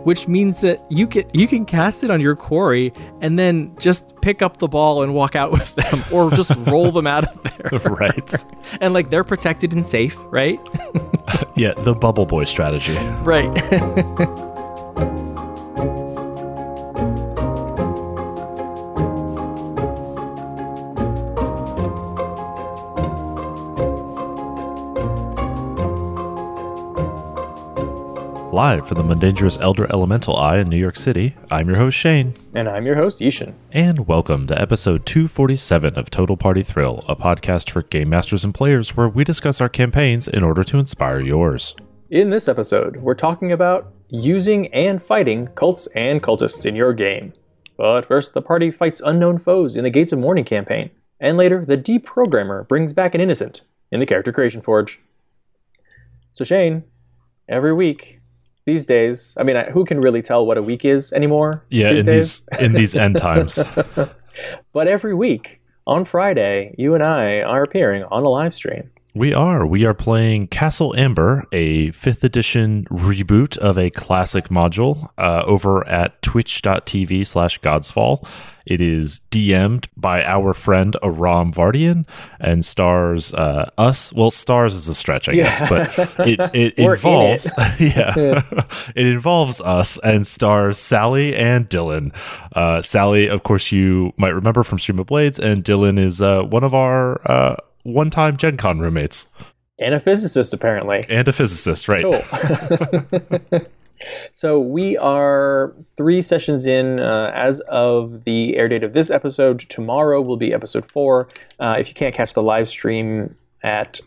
which means that you can cast it on your quarry and then just pick up the ball and walk out with them, or just roll them out of there. Right. And like they're protected and safe, right? Yeah, the Bubble Boy strategy. Right. Live from the Mundangerous Elder Elemental Eye in New York City, I'm your host Shane. And I'm your host Ishan. And welcome to episode 247 of Total Party Thrill, a podcast for game masters and players where we discuss our campaigns in order to inspire yours. In this episode, we're talking about using and fighting cults and cultists in your game. But first, the party fights unknown foes in the Gates of Morning campaign. And later, the deprogrammer brings back an innocent in the Character Creation Forge. So Shane, every week... these days, I mean, who can really tell what a week is anymore? Yeah, in these end times. But every week, on Friday, you and I are appearing on a live stream. We are playing Castle Amber, a 5th edition reboot of a classic module over at twitch.tv/godsfall. It is DM'd by our friend Aram Vardian and stars us. Well, stars is a stretch, I guess, but it involves it involves us and stars Sally and Dylan. Sally, of course, you might remember from Stream of Blades, and Dylan is one of our one-time Gen Con roommates. And a physicist, apparently. And a physicist, right. Cool. So we are 3 sessions in as of the air date of this episode. Tomorrow will be episode 4. If you can't catch the live stream at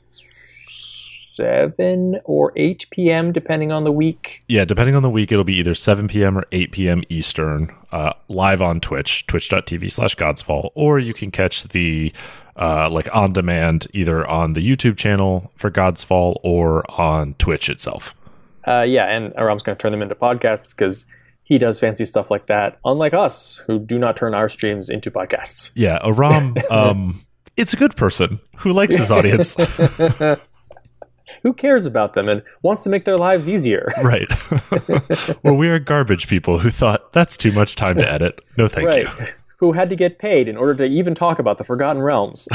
7 or 8 p.m., depending on the week. Yeah, depending on the week, it'll be either 7 p.m. or 8 p.m. Eastern, live on Twitch, twitch.tv/godsfall, or you can catch the on demand either on the YouTube channel for Godsfall or on Twitch itself. And Aram's going to turn them into podcasts because he does fancy stuff like that, unlike us, who do not turn our streams into podcasts. Yeah, Aram, it's a good person who likes his audience. Who cares about them and wants to make their lives easier. Right. Well, we are garbage people who thought, that's too much time to edit. No, thank you. Who had to get paid in order to even talk about the Forgotten Realms.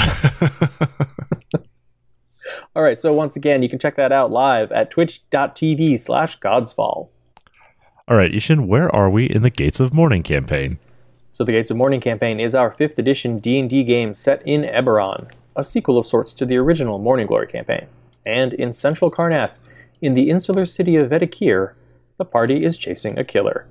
All right, so once again, you can check that out live at twitch.tv/godsfall. All right, Ishan, where are we in the Gates of Morning campaign? So the Gates of Morning campaign is our 5th edition D&D game set in Eberron, a sequel of sorts to the original Morning Glory campaign. And in Central Karrnath, in the insular city of Vedekir, the party is chasing a killer.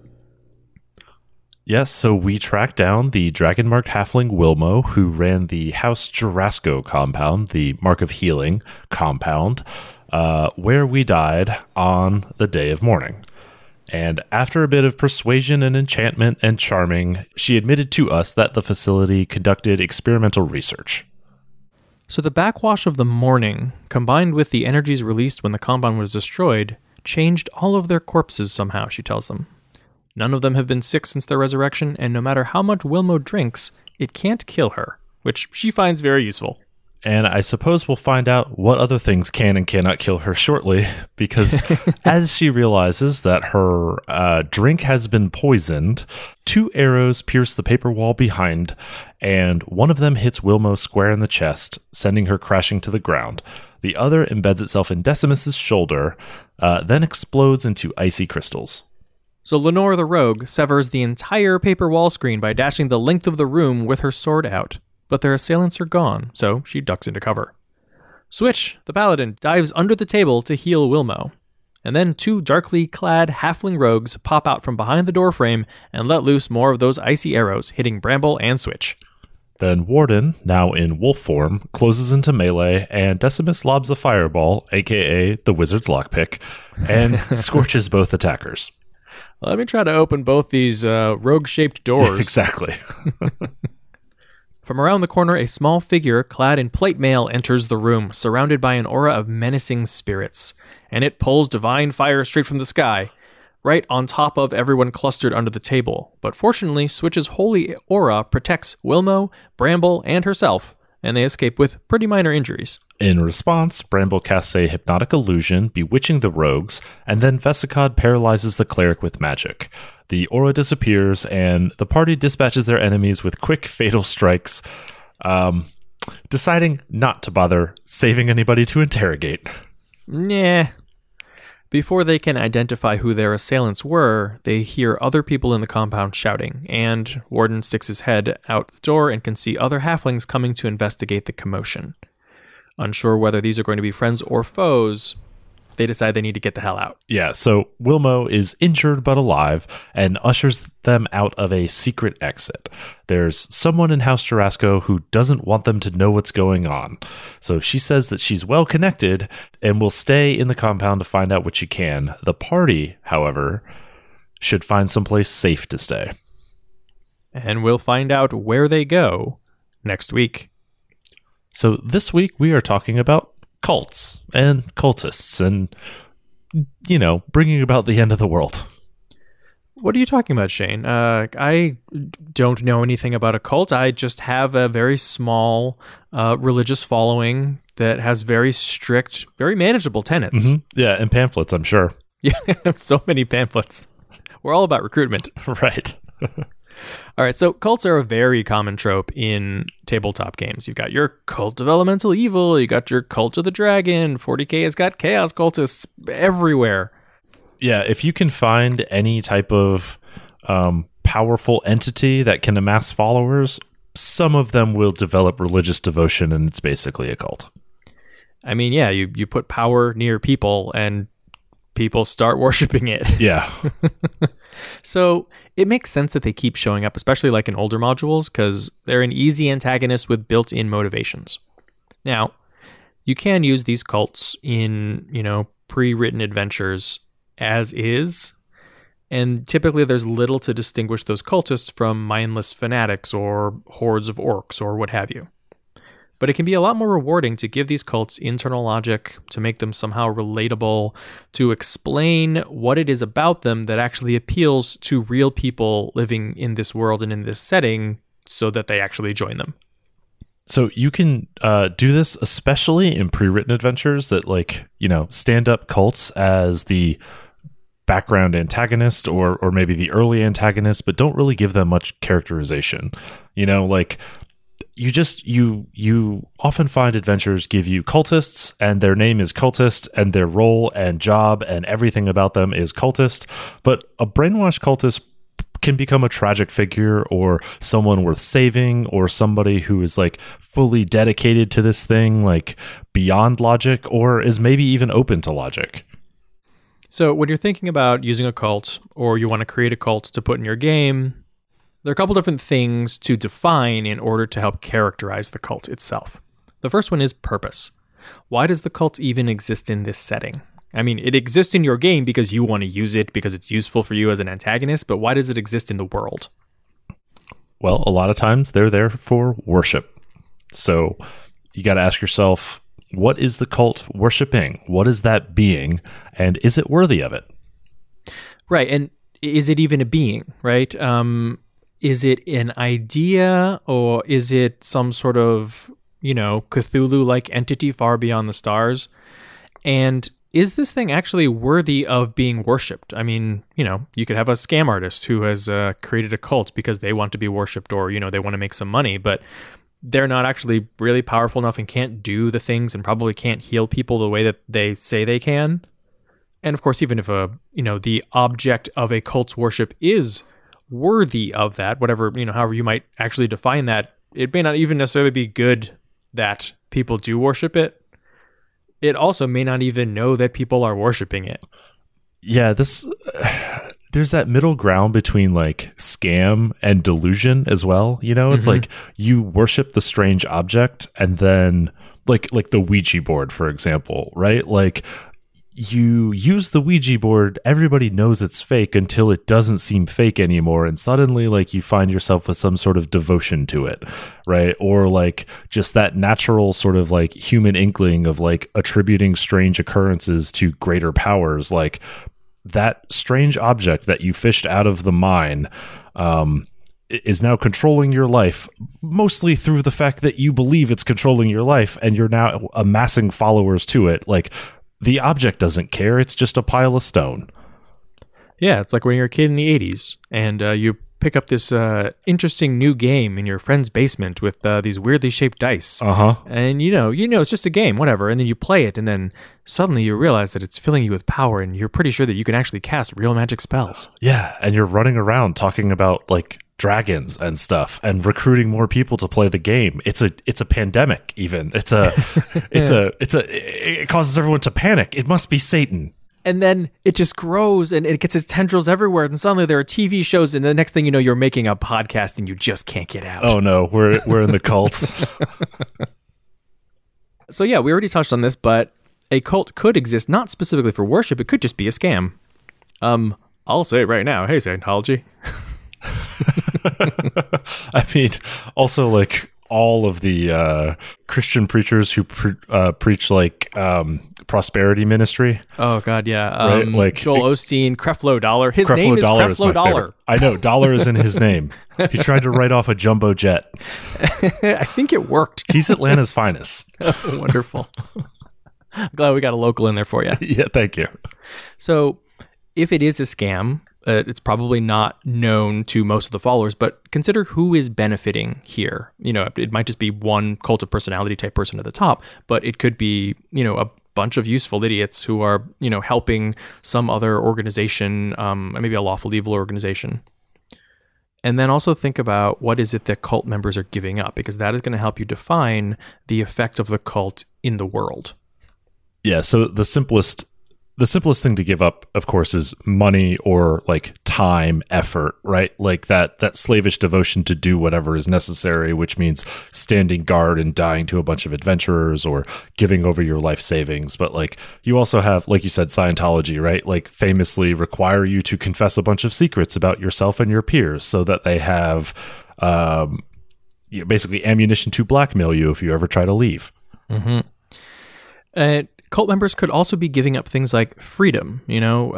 Yes, so we tracked down the dragon-marked halfling Wilmo, who ran the House Jarasco compound, the Mark of Healing compound, where we died on the day of mourning. And after a bit of persuasion and enchantment and charming, she admitted to us that the facility conducted experimental research. So the backwash of the morning, combined with the energies released when the compound was destroyed, changed all of their corpses somehow, she tells them. None of them have been sick since their resurrection, and no matter how much Wilmo drinks, it can't kill her, which she finds very useful. And I suppose we'll find out what other things can and cannot kill her shortly, because as she realizes that her drink has been poisoned, 2 arrows pierce the paper wall behind, and one of them hits Wilmo square in the chest, sending her crashing to the ground. The other embeds itself in Decimus's shoulder, then explodes into icy crystals. So Lenore the Rogue severs the entire paper wall screen by dashing the length of the room with her sword out. But their assailants are gone, so she ducks into cover. Switch, the paladin, dives under the table to heal Wilmo. And then 2 darkly clad halfling rogues pop out from behind the doorframe and let loose more of those icy arrows, hitting Bramble and Switch. Then Warden, now in wolf form, closes into melee, and Decimus lobs a fireball, aka the wizard's lockpick, and scorches both attackers. Let me try to open both these rogue-shaped doors. Exactly. From around the corner, a small figure clad in plate mail enters the room, surrounded by an aura of menacing spirits, and it pulls divine fire straight from the sky, right on top of everyone clustered under the table. But fortunately, Switch's holy aura protects Wilmo, Bramble, and herself, and they escape with pretty minor injuries. In response, Bramble casts a hypnotic illusion, bewitching the rogues, and then Vesicod paralyzes the cleric with magic. The aura disappears, and the party dispatches their enemies with quick, fatal strikes, deciding not to bother saving anybody to interrogate. Nah. Before they can identify who their assailants were, they hear other people in the compound shouting, and Warden sticks his head out the door and can see other halflings coming to investigate the commotion. Unsure whether these are going to be friends or foes, they decide they need to get the hell out. Yeah, so Wilmo is injured but alive and ushers them out of a secret exit. There's someone in House Jarasco who doesn't want them to know what's going on. So she says that she's well connected and will stay in the compound to find out what she can. The party, however, should find someplace safe to stay. And we'll find out where they go next week. So this week we are talking about cults and cultists and, you know, bringing about the end of the world. What are you talking about, Shane? I don't know anything about a cult. I just have a very small religious following that has very strict, very manageable tenets. Mm-hmm. Yeah, and pamphlets, I'm sure. Yeah, so many pamphlets. We're all about recruitment. Right. All right, so cults are a very common trope in tabletop games. You've got your cult of elemental evil, you got your cult of the dragon, 40K has got chaos cultists everywhere. Yeah, if you can find any type of powerful entity that can amass followers, some of them will develop religious devotion, and it's basically a cult. I mean, yeah, you put power near people, and people start worshiping it. Yeah. So it makes sense that they keep showing up, especially like in older modules, because they're an easy antagonist with built-in motivations. Now, you can use these cults in, pre-written adventures as is, and typically there's little to distinguish those cultists from mindless fanatics or hordes of orcs or what have you. But it can be a lot more rewarding to give these cults internal logic, to make them somehow relatable, to explain what it is about them that actually appeals to real people living in this world and in this setting so that they actually join them. So you can do this especially in pre-written adventures that stand up cults as the background antagonist or maybe the early antagonist, but don't really give them much characterization. You often find adventures give you cultists and their name is cultist and their role and job and everything about them is cultist, but a brainwashed cultist can become a tragic figure or someone worth saving or somebody who is fully dedicated to this thing, beyond logic, or is maybe even open to logic. So when you're thinking about using a cult or you want to create a cult to put in your game, there are a couple different things to define in order to help characterize the cult itself. The first one is purpose. Why does the cult even exist in this setting? I mean, it exists in your game because you want to use it, because it's useful for you as an antagonist, but why does it exist in the world? Well, a lot of times they're there for worship. So you got to ask yourself, what is the cult worshiping? What is that being? And is it worthy of it? Right. And is it even a being, right? Is it an idea, or is it some sort of, Cthulhu-like entity far beyond the stars? And is this thing actually worthy of being worshipped? I mean, you could have a scam artist who has created a cult because they want to be worshipped or, they want to make some money, but they're not actually really powerful enough and can't do the things and probably can't heal people the way that they say they can. And of course, even if the object of a cult's worship is worthy of that, whatever, however you might actually define that, it may not even necessarily be good that people do worship it. It also may not even know that people are worshiping it. Yeah, there's that middle ground between scam and delusion as well. It's you worship the strange object and then like the Ouija board, for example, right? You use the Ouija board, everybody knows it's fake until it doesn't seem fake anymore, and suddenly you find yourself with some sort of devotion to it, right? Or just that natural sort of human inkling of attributing strange occurrences to greater powers, that strange object that you fished out of the mine is now controlling your life, mostly through the fact that you believe it's controlling your life and you're now amassing followers to it. Like, the object doesn't care. It's just a pile of stone. Yeah, it's like when you're a kid in the 80s and you pick up this interesting new game in your friend's basement with these weirdly shaped dice. And you know it's just a game, whatever. And then you play it, and then suddenly you realize that it's filling you with power, and you're pretty sure that you can actually cast real magic spells. Yeah, and you're running around talking about like dragons and stuff and recruiting more people to play the game. It's a pandemic even. It causes everyone to panic. It must be Satan. And then it just grows and it gets its tendrils everywhere. And suddenly there are TV shows, and the next thing you know, you're making a podcast and you just can't get out. Oh no, we're in the cult. So yeah, we already touched on this, but a cult could exist not specifically for worship. It could just be a scam. I'll say it right now. Hey, Scientology. I mean, also like all of the Christian preachers who preach like prosperity ministry. Oh God, yeah. Right? Like Joel Osteen, Creflo Dollar. His Creflo name is Dollar Creflo Dollar. I know, Dollar is in his name. He tried to write off a jumbo jet. I think it worked. He's Atlanta's finest. Oh, wonderful. I'm glad we got a local in there for you. Yeah, thank you. So if it is a scam, it's probably not known to most of the followers, but consider who is benefiting here. You know, it might just be one cult of personality type person at the top, but it could be, you know, a bunch of useful idiots who are, you know, helping some other organization, maybe a lawful evil organization. And then also think about what is it that cult members are giving up, because that is going to help you define the effect of the cult in the world. Yeah, so the simplest thing to give up, of course, is money or like time, effort, right? Like that slavish devotion to do whatever is necessary, which means standing guard and dying to a bunch of adventurers or giving over your life savings. But like you also have, like you said, Scientology, right? Like famously require you to confess a bunch of secrets about yourself and your peers so that they have basically ammunition to blackmail you if you ever try to leave. Mm-hmm. Cult members could also be giving up things like freedom. You know,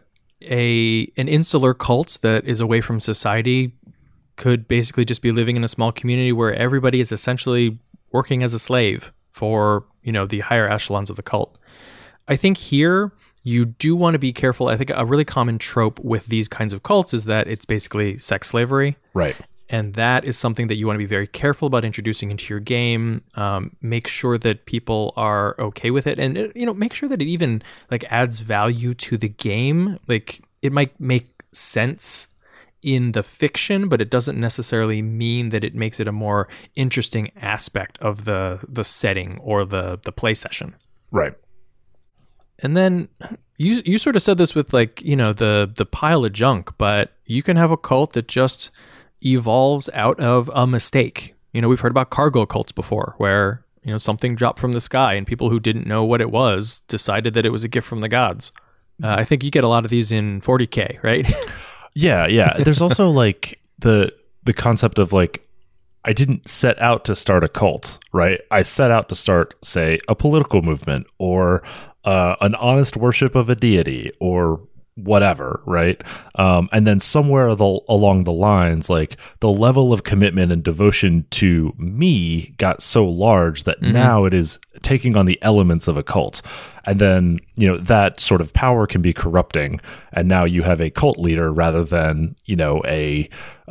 an insular cult that is away from society could basically just be living in a small community where everybody is essentially working as a slave for, you know, the higher echelons of the cult. I think here you do want to be careful. I think a really common trope with these kinds of cults is that it's basically sex slavery. Right. And that is something that you want to be very careful about introducing into your game. Make sure that people are okay with it, and you know, make sure that it even like adds value to the game. Like it might make sense in the fiction, but it doesn't necessarily mean that it makes it a more interesting aspect of the setting or the play session. Right. And then you sort of said this with like, you know, the pile of junk, but you can have a cult that just evolves out of a mistake. You know, we've heard about cargo cults before where, you know, something dropped from the sky and people who didn't know what it was decided that it was a gift from the gods. I think you get a lot of these in 40K, right? Yeah. There's also like the concept of like, I didn't set out to start a cult, right? I set out to start, say, a political movement or an honest worship of a deity or whatever, right? And then somewhere along the lines, like the level of commitment and devotion to me got so large that now it is taking on the elements of a cult. And then, you know, that sort of power can be corrupting. And now you have a cult leader rather than, you know, a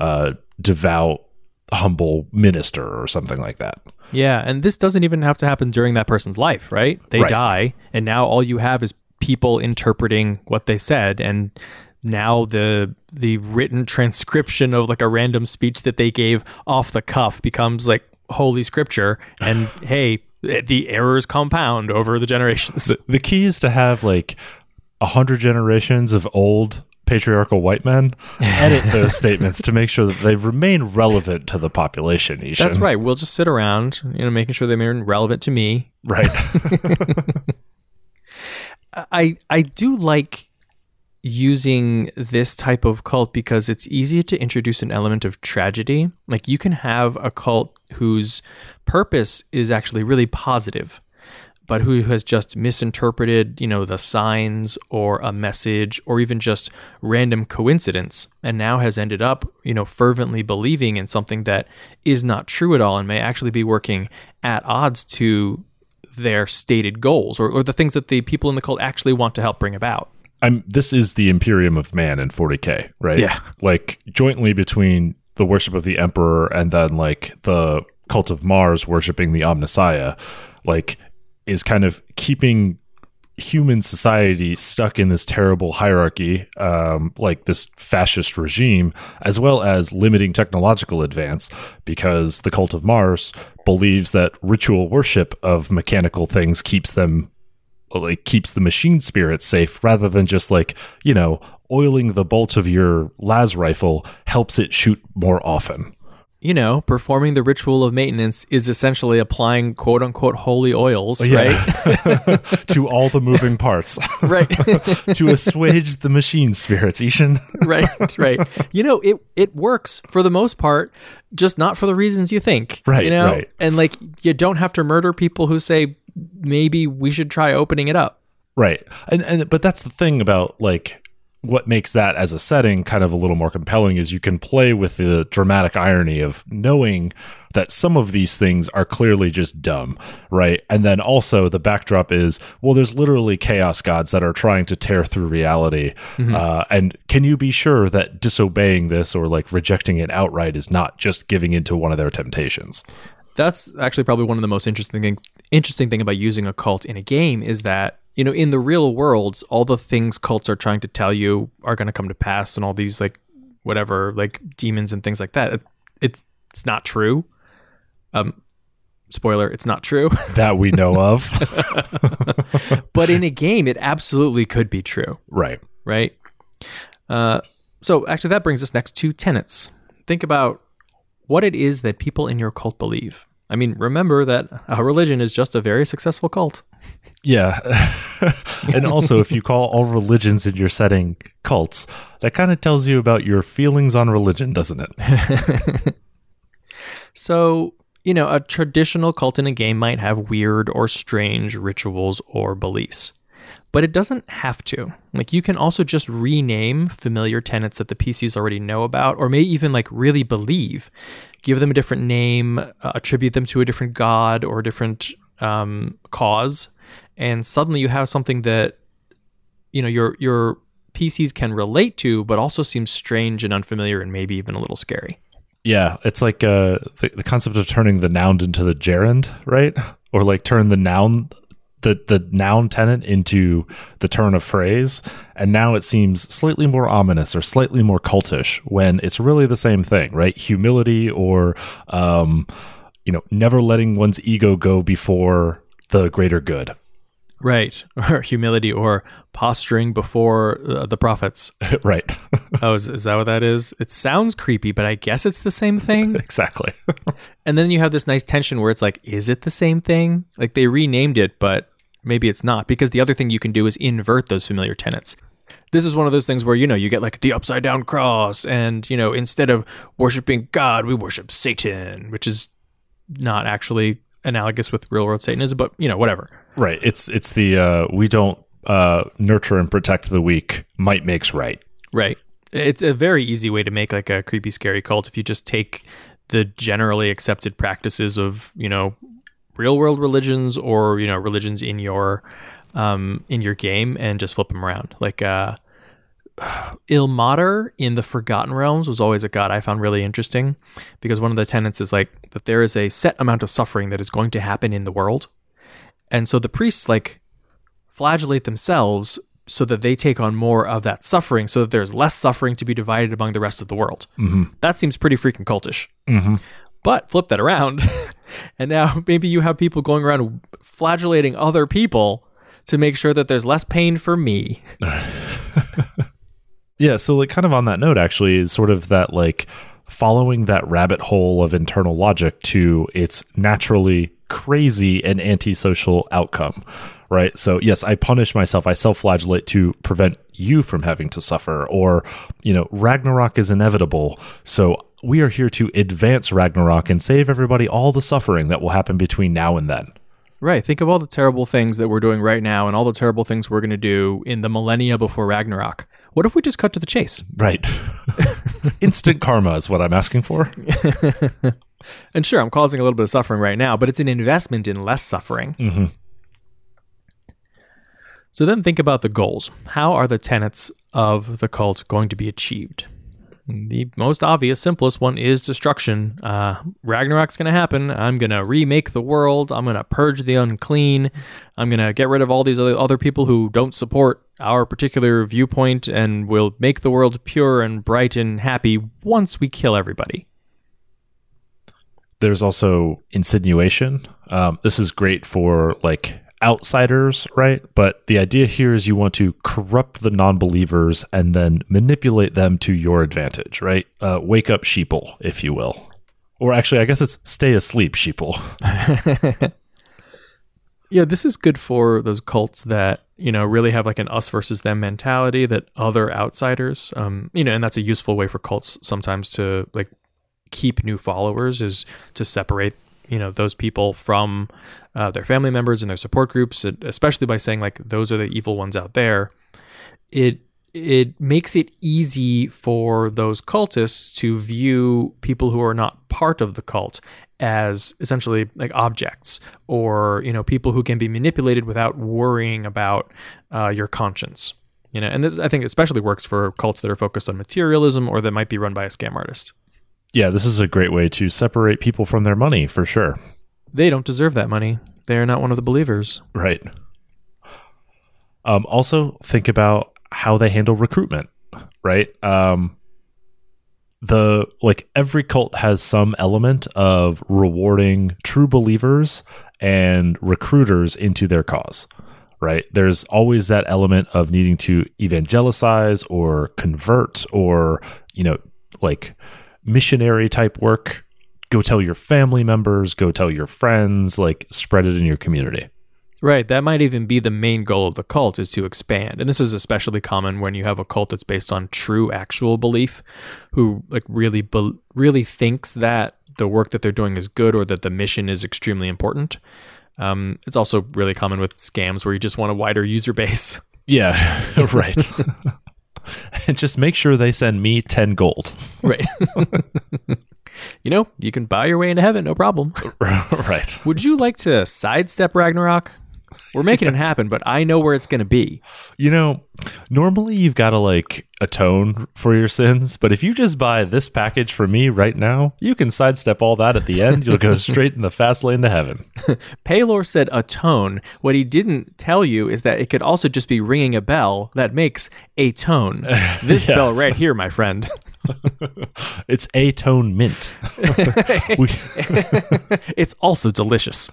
devout, humble minister or something like that. Yeah. And this doesn't even have to happen during that person's life, right? They die. And now all you have is people interpreting what they said, and now the written transcription of like a random speech that they gave off the cuff becomes like holy scripture, and hey, the errors compound over the generations. The key is to have like 100 generations of old patriarchal white men edit those statements to make sure that they remain relevant to the population. Ishan. That's right. We'll just sit around, you know, making sure they remain relevant to me. Right. I do like using this type of cult because it's easy to introduce an element of tragedy. Like you can have a cult whose purpose is actually really positive, but who has just misinterpreted, the signs or a message or even just random coincidence, and now has ended up, fervently believing in something that is not true at all and may actually be working at odds to their stated goals or the things that the people in the cult actually want to help bring about. This is the Imperium of Man in 40K, right? Yeah. Like jointly between the worship of the Emperor and then like the cult of Mars worshiping the Omnissiah, like is kind of keeping human society stuck in this terrible hierarchy, like this fascist regime, as well as limiting technological advance, because the cult of Mars believes that ritual worship of mechanical things keeps the machine spirits safe, rather than just like, oiling the bolt of your las rifle helps it shoot more often. Performing the ritual of maintenance is essentially applying quote unquote holy oils, Yeah. right? To all the moving parts. Right. To assuage the machine spirits, Ishan. Right. It works for the most part, just not for the reasons you think. Right, right. And like, you don't have to murder people who say maybe we should try opening it up. Right. But that's the thing about like what makes that as a setting kind of a little more compelling is you can play with the dramatic irony of knowing that some of these things are clearly just dumb, right? And then also the backdrop is, well, there's literally chaos gods that are trying to tear through reality. Mm-hmm. And can you be sure that disobeying this or like rejecting it outright is not just giving into one of their temptations? That's actually probably one of the most interesting thing about using a cult in a game is that, in the real world, all the things cults are trying to tell you are going to come to pass, and all these like whatever, like demons and things like that. It's not true. Spoiler, it's not true. That we know of. But in a game, it absolutely could be true. Right. Right. So actually that brings us next to tenets. Think about what it is that people in your cult believe. I mean, remember that a religion is just a very successful cult. Yeah. And also, if you call all religions in your setting cults, that kind of tells you about your feelings on religion, doesn't it? So, a traditional cult in a game might have weird or strange rituals or beliefs, but it doesn't have to. Like, you can also just rename familiar tenets that the PCs already know about, or may even like really believe, give them a different name, attribute them to a different god or a different cause. And suddenly you have something that, your PCs can relate to, but also seems strange and unfamiliar and maybe even a little scary. Yeah, it's like the concept of turning the noun into the gerund, right? Or like turn the noun tenant into the turn of phrase. And now it seems slightly more ominous or slightly more cultish when it's really the same thing, right? Humility or, never letting one's ego go before the greater good. Right. Or humility or posturing before the prophets. Right. Oh, is that what that is? It sounds creepy, but I guess it's the same thing. Exactly. And then you have this nice tension where it's like, is it the same thing? Like they renamed it, but maybe it's not, because the other thing you can do is invert those familiar tenets. This is one of those things where, you get like the upside down cross and, instead of worshiping God, we worship Satan, which is not actually analogous with real world Satanism, but whatever. Right. It's the we don't nurture and protect the weak. Might makes right. Right. It's a very easy way to make like a creepy, scary cult if you just take the generally accepted practices of real world religions or religions in your game and just flip them around. Like Ilmater in the Forgotten Realms was always a god I found really interesting, because one of the tenets is like that there is a set amount of suffering that is going to happen in the world. And so the priests like flagellate themselves so that they take on more of that suffering, so that there's less suffering to be divided among the rest of the world. Mm-hmm. That seems pretty freaking cultish. Mm-hmm. But flip that around, and now maybe you have people going around flagellating other people to make sure that there's less pain for me. Yeah, so like kind of on that note, actually, is sort of that like following that rabbit hole of internal logic to its naturally crazy and antisocial outcome, right? So yes, I punish myself, I self-flagellate to prevent you from having to suffer, or, Ragnarok is inevitable, so we are here to advance Ragnarok and save everybody all the suffering that will happen between now and then. Right. Think of all the terrible things that we're doing right now and all the terrible things we're going to do in the millennia before Ragnarok. What if we just cut to the chase? Right. Instant karma is what I'm asking for. And sure, I'm causing a little bit of suffering right now, but it's an investment in less suffering. Mm-hmm. So then think about the goals. How are the tenets of the cult going to be achieved? The most obvious, simplest one is destruction. Ragnarok's going to happen. I'm going to remake the world. I'm going to purge the unclean. I'm going to get rid of all these other people who don't support our particular viewpoint, and we'll make the world pure and bright and happy once we kill everybody. There's also insinuation. This is great for like outsiders, right? But the idea here is you want to corrupt the non-believers and then manipulate them to your advantage, right? Wake up sheeple, if you will. Or actually, I guess it's stay asleep sheeple. Yeah, this is good for those cults that, really have like an us versus them mentality, that other outsiders, and that's a useful way for cults sometimes to like keep new followers, is to separate those people from their family members and their support groups, especially by saying like those are the evil ones out there. It makes it easy for those cultists to view people who are not part of the cult as essentially like objects, or people who can be manipulated without worrying about your conscience. And this I think especially works for cults that are focused on materialism or that might be run by a scam artist. Yeah, this is a great way to separate people from their money, for sure. They don't deserve that money. They are not one of the believers. Right. Also, think about how they handle recruitment, right? Every cult has some element of rewarding true believers and recruiters into their cause, right? There's always that element of needing to evangelize or convert or, missionary type work. Go tell your family members, go tell your friends, like spread it in your community. Right. That might even be the main goal of the cult, is to expand. And this is especially common when you have a cult that's based on true actual belief, who like really thinks that the work that they're doing is good or that the mission is extremely important. It's also really common with scams where you just want a wider user base. Yeah, right. And just make sure they send me 10 gold. Right. You can buy your way into heaven, no problem. Right. Would you like to sidestep Ragnarok? We're making it happen, but I know where it's going to be. Normally you've got to like atone for your sins, but if you just buy this package for me right now, you can sidestep all that at the end. You'll go straight in the fast lane to heaven. Paylor said atone. What he didn't tell you is that it could also just be ringing a bell that makes a tone. This bell right here, my friend. It's A-tone mint. It's also delicious.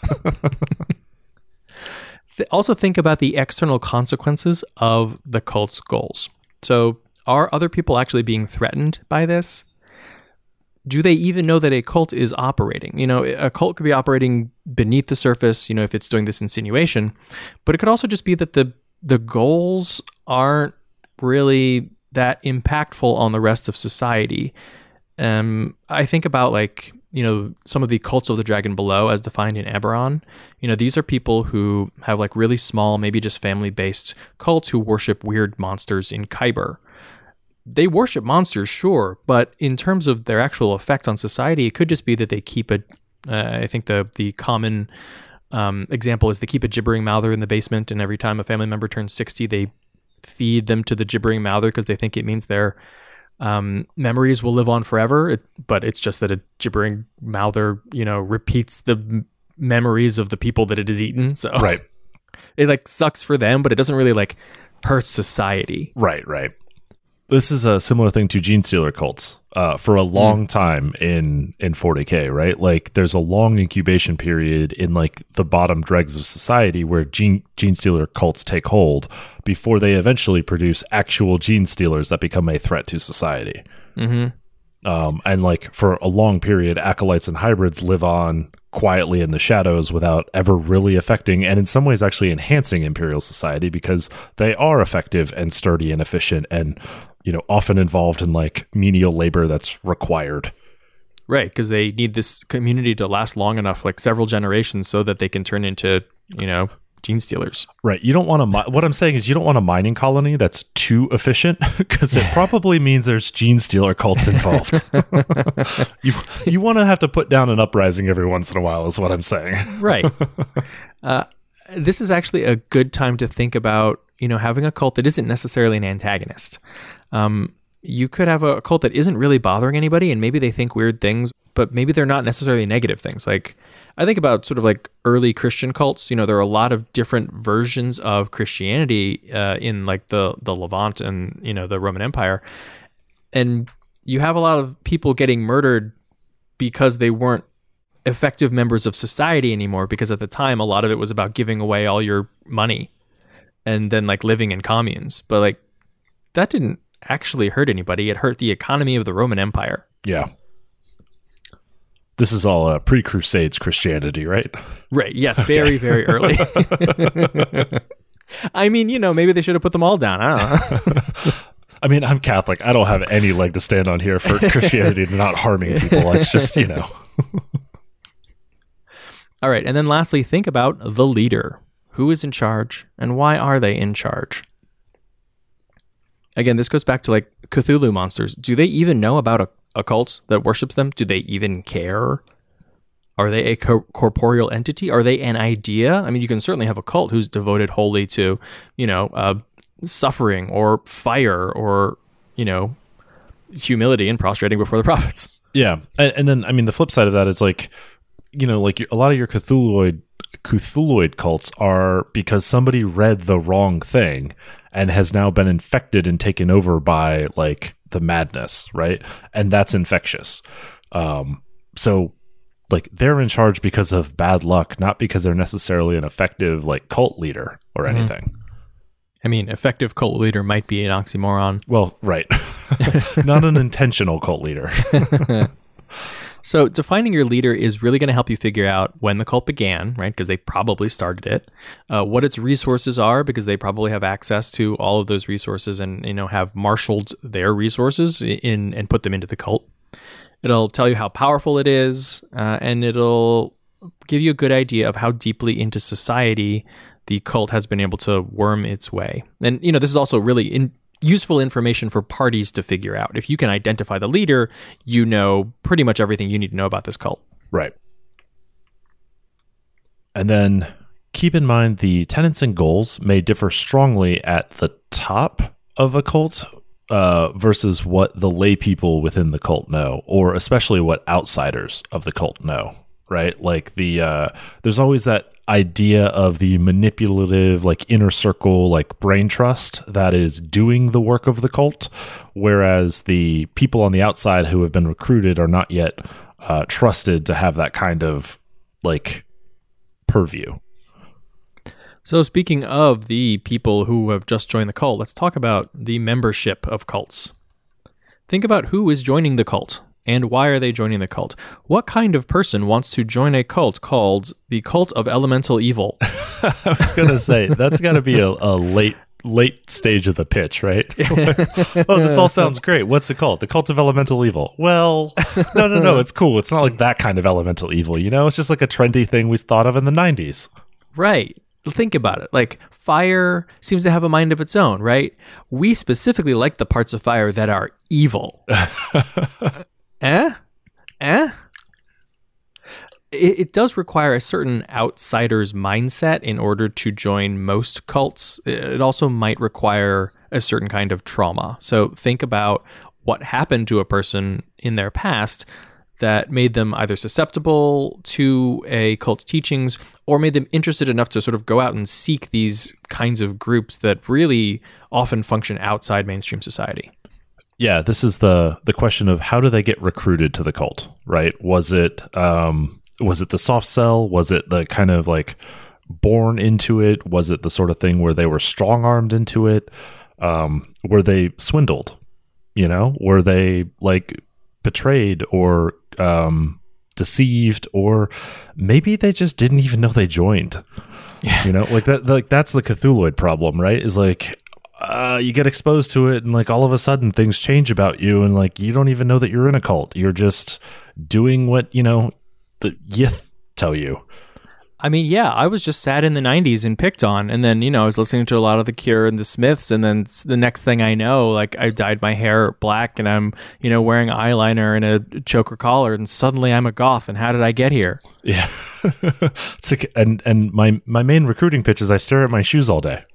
Also think about the external consequences of the cult's goals. So are other people actually being threatened by this? Do they even know that a cult is operating? A cult could be operating beneath the surface, if it's doing this insinuation, but it could also just be that the goals aren't really that impactful on the rest of society. I think about some of the cults of the dragon below as defined in Eberron. These are people who have like really small, maybe just family-based cults who worship weird monsters in Khyber. They worship monsters, sure, but in terms of their actual effect on society, it could just be that they keep I think the common example is they keep a gibbering mouther in the basement, and every time a family member turns 60, they feed them to the gibbering mouther because they think it means their memories will live on forever. But it's just that a gibbering mouther, repeats the memories of the people that it has eaten. So right. It like sucks for them, but it doesn't really like hurt society. Right. This is a similar thing to gene stealer cults for a long time in 40K, right? Like there's a long incubation period in like the bottom dregs of society where gene stealer cults take hold before they eventually produce actual gene stealers that become a threat to society. Mm-hmm. And like for a long period, acolytes and hybrids live on quietly in the shadows without ever really affecting and in some ways actually enhancing Imperial society because they are effective and sturdy and efficient and often involved in like menial labor that's required. Right, because they need this community to last long enough, like several generations, so that they can turn into gene stealers. Right. You don't want to. What I'm saying is, you don't want a mining colony that's too efficient, because it probably means there's gene stealer cults involved. you want to have to put down an uprising every once in a while, is what I'm saying. Right. This is actually a good time to think about, having a cult that isn't necessarily an antagonist. You could have a cult that isn't really bothering anybody, and maybe they think weird things, but maybe they're not necessarily negative things. Like, I think about sort of like early Christian cults. There are a lot of different versions of Christianity in like the Levant and, the Roman Empire. And you have a lot of people getting murdered because they weren't effective members of society anymore, because at the time, a lot of it was about giving away all your money and then like living in communes. But like, that didn't actually hurt anybody. It hurt the economy of the Roman Empire. Yeah. This is all pre-Crusades Christianity, right? Right. Yes. Very, very early. I mean, maybe they should have put them all down. I don't know. I mean, I'm Catholic. I don't have any leg to stand on here for Christianity not harming people. It's just, All right. And then lastly, think about the leader. Who is in charge and why are they in charge? Again, this goes back to like Cthulhu monsters. Do they even know about a cult that worships them? Do they even care? Are they a corporeal entity? Are they an idea? I mean, you can certainly have a cult who's devoted wholly to, suffering or fire or, humility and prostrating before the prophets. Yeah. And then, I mean, the flip side of that is like, like a lot of your Cthulhuid cults are because somebody read the wrong thing and has now been infected and taken over by like the madness, right? And that's infectious. So like they're in charge because of bad luck, not because they're necessarily an effective like cult leader or anything. I mean, effective cult leader might be an oxymoron. Well, right. Not an intentional cult leader. So defining your leader is really going to help you figure out when the cult began, right? Because they probably started it. What its resources are, because they probably have access to all of those resources and, have marshaled their resources and put them into the cult. It'll tell you how powerful it is, and it'll give you a good idea of how deeply into society the cult has been able to worm its way. And, this is also really useful information for parties to figure out. If you can identify the leader, you know pretty much everything you need to know about this cult. Right. And then keep in mind the tenets and goals may differ strongly at the top of a cult versus what the lay people within the cult know, or especially what outsiders of the cult know, right? Like there's always that idea of the manipulative, like inner circle, like brain trust that is doing the work of the cult, whereas the people on the outside who have been recruited are not yet trusted to have that kind of like purview. So speaking of the people who have just joined the cult, let's talk about the membership of cults. Think about who is joining the cult. And why are they joining the cult? What kind of person wants to join a cult called the Cult of Elemental Evil? I was going to say, that's got to be a late stage of the pitch, right? Oh, this all sounds great. What's the cult? The Cult of Elemental Evil. Well, no, it's cool. It's not like that kind of elemental evil, It's just like a trendy thing we thought of in the 90s. Right. Think about it. Like, fire seems to have a mind of its own, right? We specifically like the parts of fire that are evil. It does require a certain outsider's mindset in order to join most cults. It also might require a certain kind of trauma. So think about what happened to a person in their past that made them either susceptible to a cult's teachings or made them interested enough to sort of go out and seek these kinds of groups that really often function outside mainstream society. Yeah, this is the question of how do they get recruited to the cult, right? Was it the soft sell? Was it the kind of like born into it? Was it the sort of thing where they were strong-armed into it? Were they swindled? Were they like betrayed or deceived, or maybe they just didn't even know they joined? Yeah. Like that. Like that's the Cthulhuid problem, right? Is like you get exposed to it, and like all of a sudden things change about you, and like you don't even know that you're in a cult. You're just doing what the Yith tell you. I mean, yeah, I was just sad in the 90s and picked on. And then, I was listening to a lot of The Cure and The Smiths. And then the next thing I know, like, I dyed my hair black and I'm, wearing eyeliner and a choker collar. And suddenly I'm a goth. And how did I get here? Yeah. It's like, and my main recruiting pitch is I stare at my shoes all day.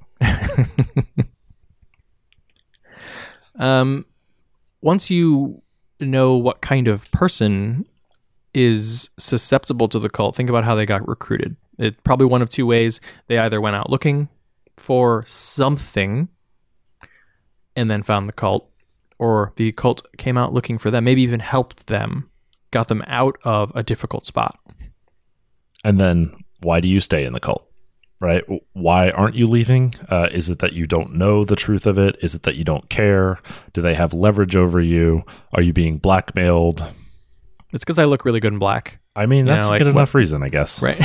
Once you know what kind of person is susceptible to the cult, think about how they got recruited. It's probably one of two ways. They either went out looking for something and then found the cult, or the cult came out looking for them, maybe even helped them, got them out of a difficult spot. And then why do you stay in the cult? Right? Why aren't you leaving? Is it that you don't know the truth of it? Is it that you don't care? Do they have leverage over you? Are you being blackmailed? It's because I look really good in black. I mean, that's a good enough reason, I guess. Right.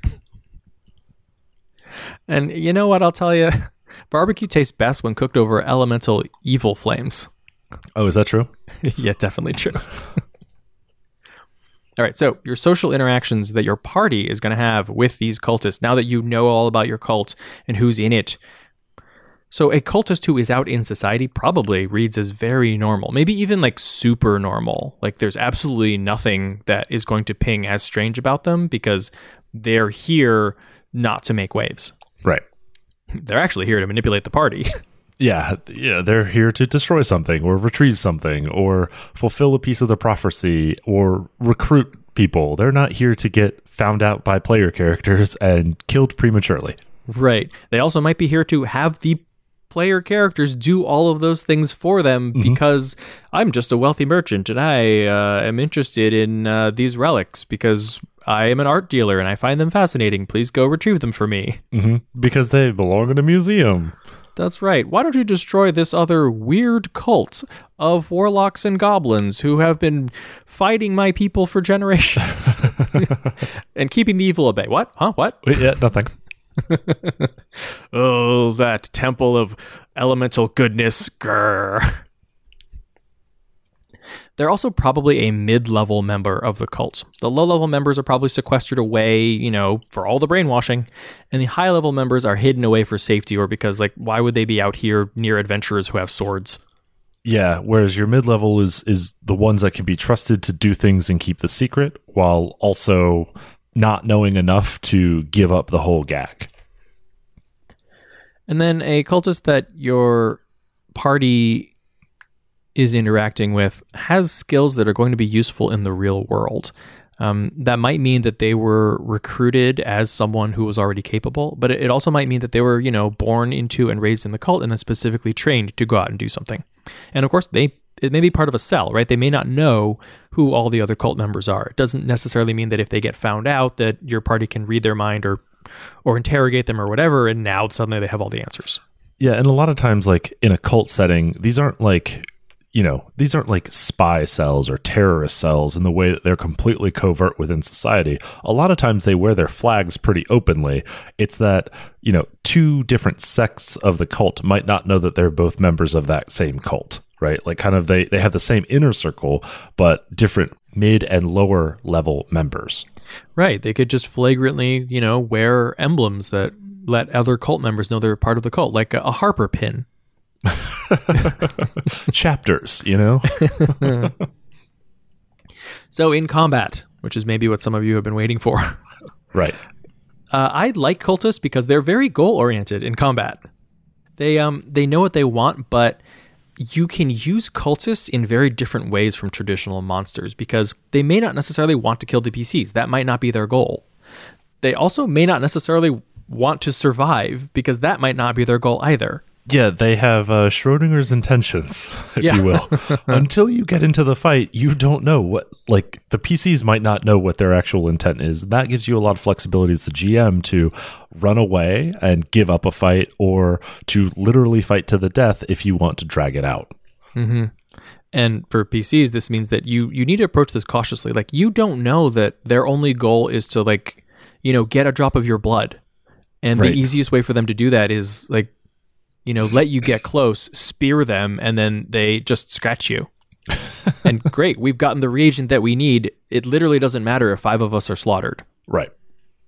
And you know what? I'll tell you, barbecue tastes best when cooked over elemental evil flames. Oh, is that true? Yeah, definitely true. All right, so your social interactions that your party is going to have with these cultists, now that you know all about your cult and who's in it. So a cultist who is out in society probably reads as very normal, maybe even like super normal. Like there's absolutely nothing that is going to ping as strange about them because they're here not to make waves. Right. They're actually here to manipulate the party. Yeah, they're here to destroy something or retrieve something or fulfill a piece of the prophecy or recruit people. They're not here to get found out by player characters and killed prematurely. Right. They also might be here to have the player characters do all of those things for them because I'm just a wealthy merchant and I am interested in these relics because I am an art dealer and I find them fascinating. Please go retrieve them for me. Because they belong in a museum. That's right. Why don't you destroy this other weird cult of warlocks and goblins who have been fighting my people for generations and keeping the evil at bay? What? Huh? What? Yeah, nothing. Oh, that temple of elemental goodness. Grr. They're also probably a mid-level member of the cult. The low-level members are probably sequestered away, for all the brainwashing, and the high-level members are hidden away for safety or because, why would they be out here near adventurers who have swords? Yeah, whereas your mid-level is the ones that can be trusted to do things and keep the secret, while also not knowing enough to give up the whole gag. And then a cultist that your party is interacting with has skills that are going to be useful in the real world. That might mean that they were recruited as someone who was already capable, but it also might mean that they were, born into and raised in the cult and then specifically trained to go out and do something. And of course, it may be part of a cell, right? They may not know who all the other cult members are. It doesn't necessarily mean that if they get found out that your party can read their mind or interrogate them or whatever, and now suddenly they have all the answers. Yeah, and a lot of times, in a cult setting, these aren't these aren't spy cells or terrorist cells in the way that they're completely covert within society. A lot of times they wear their flags pretty openly. It's that, two different sects of the cult might not know that they're both members of that same cult, right? They have the same inner circle, but different mid and lower level members. Right. They could just flagrantly, wear emblems that let other cult members know they're part of the cult, like a Harper pin. Chapters, So in combat, which is maybe what some of you have been waiting for. Right. I like cultists because they're very goal-oriented in combat. They know what they want, but you can use cultists in very different ways from traditional monsters because they may not necessarily want to kill the PCs. That might not be their goal. They also may not necessarily want to survive because that might not be their goal either. Yeah, they have Schrodinger's intentions, if you will. Until you get into the fight, you don't know what, the PCs might not know what their actual intent is. That gives you a lot of flexibility as the GM to run away and give up a fight or to literally fight to the death if you want to drag it out. Mm-hmm. And for PCs, this means that you need to approach this cautiously. You don't know that their only goal is to, get a drop of your blood. And right. The easiest way for them to do that is, let you get close, spear them, and then they just scratch you. And great, we've gotten the reagent that we need. It literally doesn't matter if 5 of us are slaughtered. Right.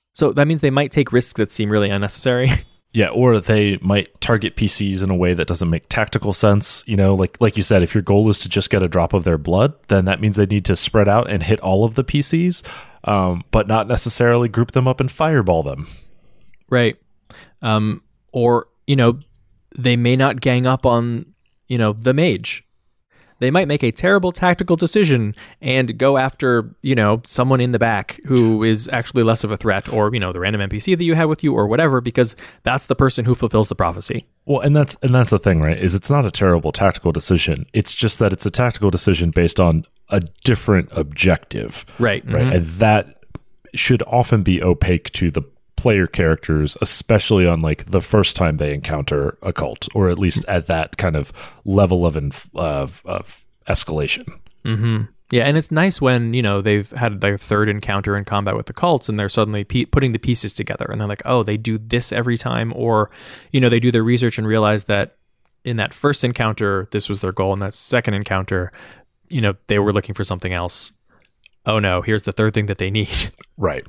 So that means they might take risks that seem really unnecessary. Yeah, or they might target PCs in a way that doesn't make tactical sense. You know, like you said, if your goal is to just get a drop of their blood, then that means they need to spread out and hit all of the PCs, but not necessarily group them up and fireball them. Right. Or, they may not gang up on, the mage. They might make a terrible tactical decision and go after, someone in the back who is actually less of a threat, or, the random NPC that you have with you or whatever, because that's the person who fulfills the prophecy. Well, and that's the thing, right? Is it's not a terrible tactical decision. It's just that it's a tactical decision based on a different objective. Right. Right. Mm-hmm. And that should often be opaque to the player characters, especially on like the first time they encounter a cult, or at least at that kind of level of escalation. Mm-hmm. Yeah, and it's nice when they've had their third encounter in combat with the cults, and they're suddenly putting the pieces together, and they're like, oh, they do this every time, or they do their research and realize that in that first encounter this was their goal, and that second encounter, they were looking for something else. Oh no, here's the third thing that they need. Right.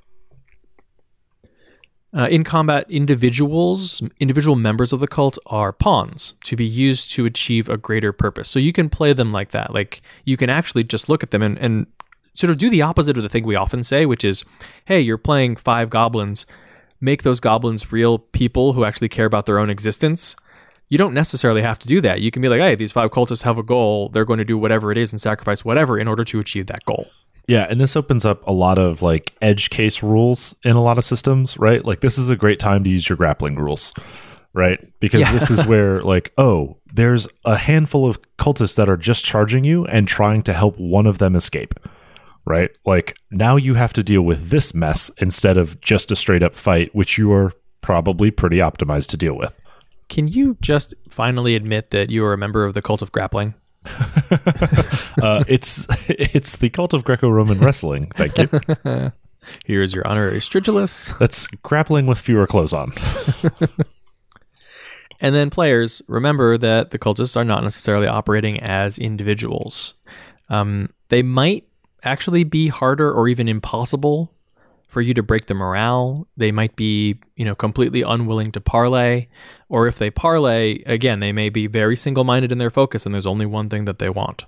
In combat, individual members of the cult are pawns to be used to achieve a greater purpose. So you can play them like that. Like, you can actually just look at them and sort of do the opposite of the thing we often say, which is, hey, you're playing 5 goblins. Make those goblins real people who actually care about their own existence. You don't necessarily have to do that. You can be like, hey, these 5 cultists have a goal. They're going to do whatever it is and sacrifice whatever in order to achieve that goal. Yeah, and this opens up a lot of like edge case rules in a lot of systems, right? Like, this is a great time to use your grappling rules, right? Because this is where like, oh, there's a handful of cultists that are just charging you and trying to help one of them escape, right? Like, now you have to deal with this mess instead of just a straight up fight, which you are probably pretty optimized to deal with. Can you just finally admit that you are a member of the cult of grappling? It's the cult of Greco-Roman wrestling. Thank you. Here's your honorary stridulus. That's grappling with fewer clothes on. And then players, remember that the cultists are not necessarily operating as individuals. They might actually be harder or even impossible for you to break the morale. They might be, completely unwilling to parlay. Or if they parlay, again, they may be very single-minded in their focus and there's only one thing that they want.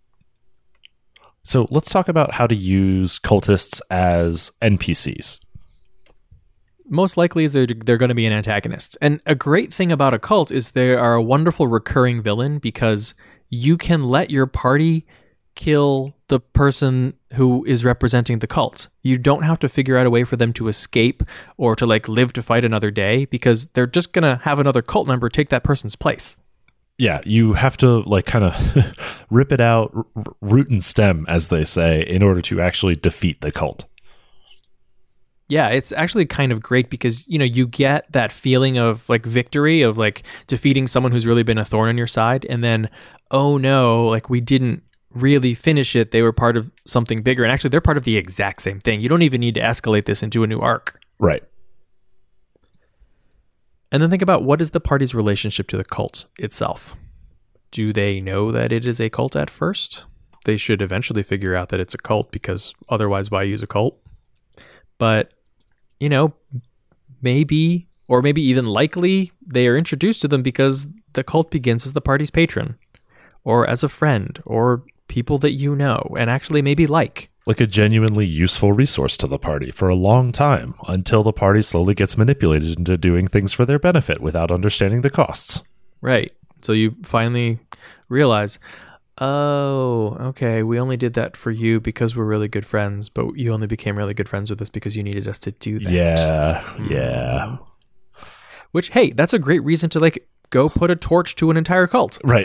So let's talk about how to use cultists as NPCs. Most likely they're going to be an antagonist. And a great thing about a cult is they are a wonderful recurring villain, because you can let your party kill the person who is representing the cult. You don't have to figure out a way for them to escape or to live to fight another day, because they're just going to have another cult member take that person's place. Yeah, you have to kind of rip it out, root and stem, as they say, in order to actually defeat the cult. Yeah, it's actually kind of great because, you get that feeling of victory, of defeating someone who's really been a thorn on your side. And then, oh no, we didn't really finish it. They were part of something bigger. And actually, they're part of the exact same thing. You don't even need to escalate this into a new arc. Right. And then think about, what is the party's relationship to the cult itself? Do they know that it is a cult at first? They should eventually figure out that it's a cult, because otherwise why use a cult? But, maybe, or maybe even likely, they are introduced to them because the cult begins as the party's patron, or as a friend, or people that you know and actually maybe like a genuinely useful resource to the party for a long time, until the party slowly gets manipulated into doing things for their benefit without understanding the costs. Right. So you finally realize, oh, okay, we only did that for you because we're really good friends, but you only became really good friends with us because you needed us to do that. Yeah. Which, hey, that's a great reason to go put a torch to an entire cult. Right.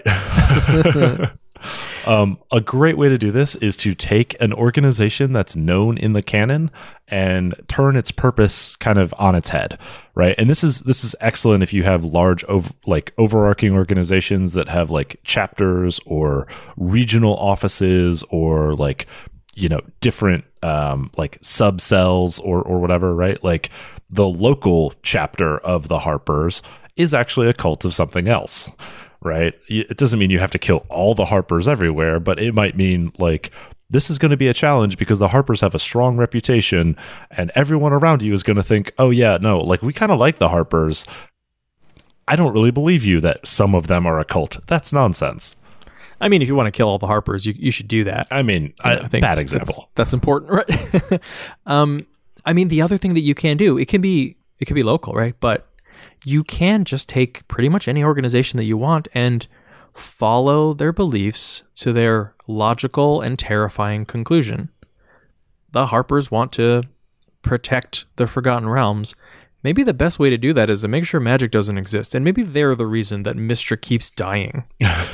A great way to do this is to take an organization that's known in the canon and turn its purpose kind of on its head, right? And this is excellent if you have large overarching organizations that have chapters or regional offices or different sub cells or whatever, right? The local chapter of the Harpers is actually a cult of something else. Right. It doesn't mean you have to kill all the Harpers everywhere, but it might mean this is going to be a challenge because the Harpers have a strong reputation, and everyone around you is going to think, oh yeah, no, like we kind of like the Harpers. I don't really believe you that some of them are a cult. That's nonsense. I mean, if you want to kill all the Harpers, you should do that. I mean, I think bad example. That's important, right? I mean, the other thing that you can do, it can be local, right? But you can just take pretty much any organization that you want and follow their beliefs to their logical and terrifying conclusion. The Harpers want to protect the Forgotten Realms. Maybe the best way to do that is to make sure magic doesn't exist. And maybe they're the reason that Mystra keeps dying.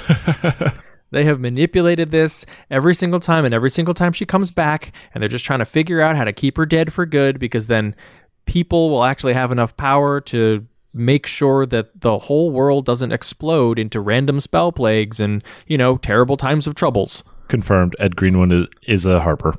They have manipulated this every single time, and every single time she comes back, and they're just trying to figure out how to keep her dead for good, because then people will actually have enough power to make sure that the whole world doesn't explode into random spell plagues and, terrible times of troubles. Confirmed, Ed Greenwood is a Harper.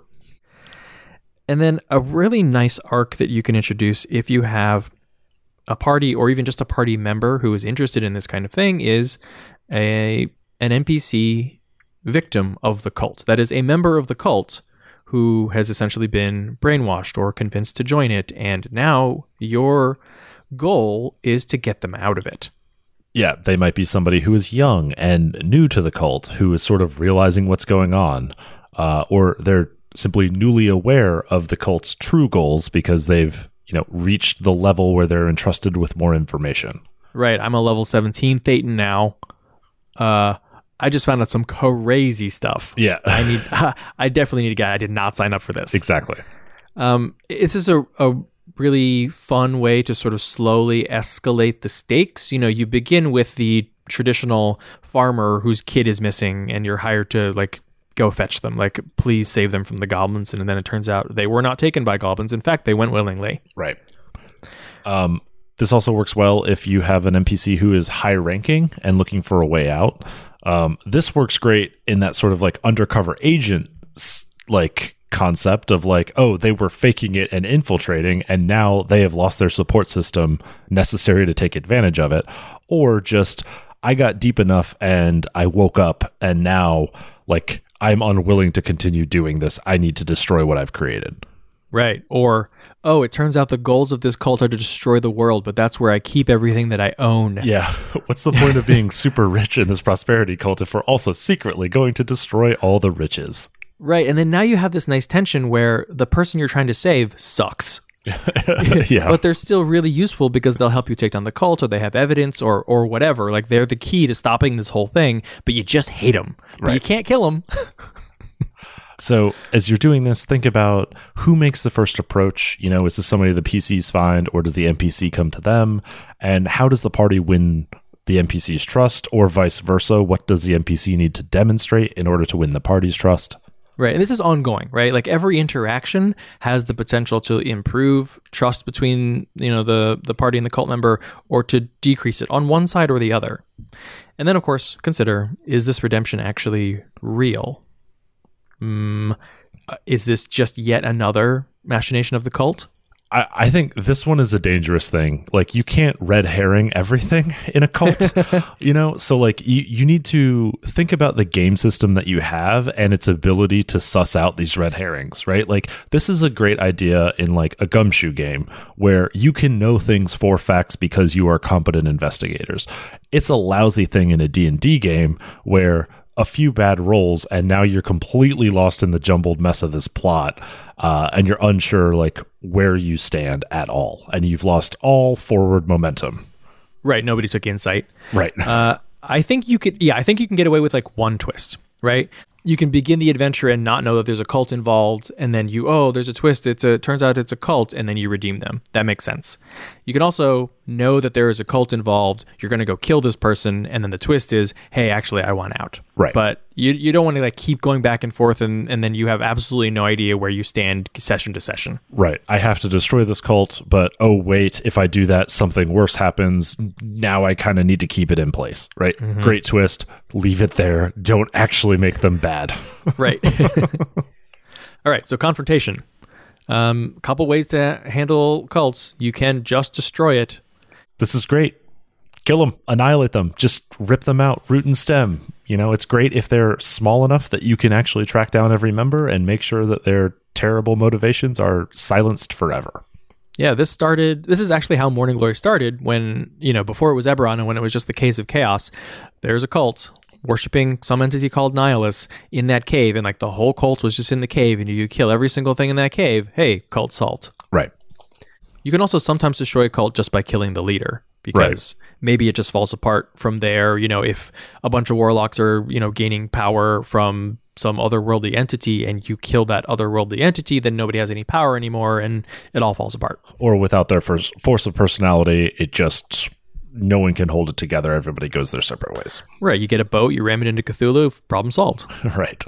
And then a really nice arc that you can introduce if you have a party or even just a party member who is interested in this kind of thing is an NPC victim of the cult. That is, a member of the cult who has essentially been brainwashed or convinced to join it, and now your goal is to get them out of it. Yeah, they might be somebody who is young and new to the cult, who is sort of realizing what's going on, or they're simply newly aware of the cult's true goals because they've, reached the level where they're entrusted with more information. Right, I'm a level 17 Thetan now. I just found out some crazy stuff. Yeah. I definitely need to get it. I did not sign up for this. Exactly. It's just a really fun way to sort of slowly escalate the stakes. You begin with the traditional farmer whose kid is missing, and you're hired to go fetch them, please save them from the goblins. And then it turns out they were not taken by goblins. In fact, they went willingly. Right. This also works well if you have an NPC who is high ranking and looking for a way out. This works great in that sort of undercover agent concept of they were faking it and infiltrating, and now they have lost their support system necessary to take advantage of it. Or just, I got deep enough and I woke up and now I'm unwilling to continue doing this. I need to destroy what I've created. Right. Or, it turns out the goals of this cult are to destroy the world, but that's where I keep everything that I own. Yeah. What's the point of being super rich in this prosperity cult if we're also secretly going to destroy all the riches? Right. And then now you have this nice tension where the person you're trying to save sucks. Yeah. But they're still really useful because they'll help you take down the cult, or they have evidence or whatever. They're the key to stopping this whole thing, but you just hate them. But right. You can't kill them. So as you're doing this, think about who makes the first approach. Is this somebody the PCs find, or does the NPC come to them? And how does the party win the NPC's trust, or vice versa? What does the NPC need to demonstrate in order to win the party's trust? Right. And this is ongoing, right? Every interaction has the potential to improve trust between, the party and the cult member, or to decrease it on one side or the other. And then, of course, consider, is this redemption actually real? Is this just yet another machination of the cult? I think this one is a dangerous thing. You can't red herring everything in a cult, So you need to think about the game system that you have and its ability to suss out these red herrings, right? This is a great idea in a gumshoe game where you can know things for facts because you are competent investigators. It's a lousy thing in a D&D game where a few bad rolls and now you're completely lost in the jumbled mess of this plot, and you're unsure where you stand at all, and you've lost all forward momentum. Right. Nobody took insight. Right. I think you can get away with one twist, right? You can begin the adventure and not know that there's a cult involved, and then there's a twist. Turns out it's a cult, and then you redeem them. That makes sense. You can also know that there is a cult involved. You're going to go kill this person, and then the twist is, hey, actually, I want out. Right. But you don't want to keep going back and forth, and then you have absolutely no idea where you stand session to session. Right. I have to destroy this cult, but oh wait, if I do that, something worse happens. Now I kind of need to keep it in place. Right. Mm-hmm. Great twist. Leave it there. Don't actually make them bad. Right. All right. So confrontation. Couple ways to handle cults. You can just destroy it. This is great. Kill them, annihilate them, just rip them out, root and stem. It's great if they're small enough that you can actually track down every member and make sure that their terrible motivations are silenced forever. Yeah, this is actually how Morning Glory started when, before it was Eberron and when it was just the Caves of Chaos. There's a cult worshipping some entity called Nihilus in that cave, and like the whole cult was just in the cave, and you kill every single thing in that cave. Hey, cult salt. Right. You can also sometimes destroy a cult just by killing the leader, because maybe it just falls apart from there. If a bunch of warlocks are, gaining power from some otherworldly entity and you kill that otherworldly entity, then nobody has any power anymore and it all falls apart. Or without their force of personality, no one can hold it together. Everybody goes their separate ways. Right. You get a boat, you ram it into Cthulhu, problem solved. Right.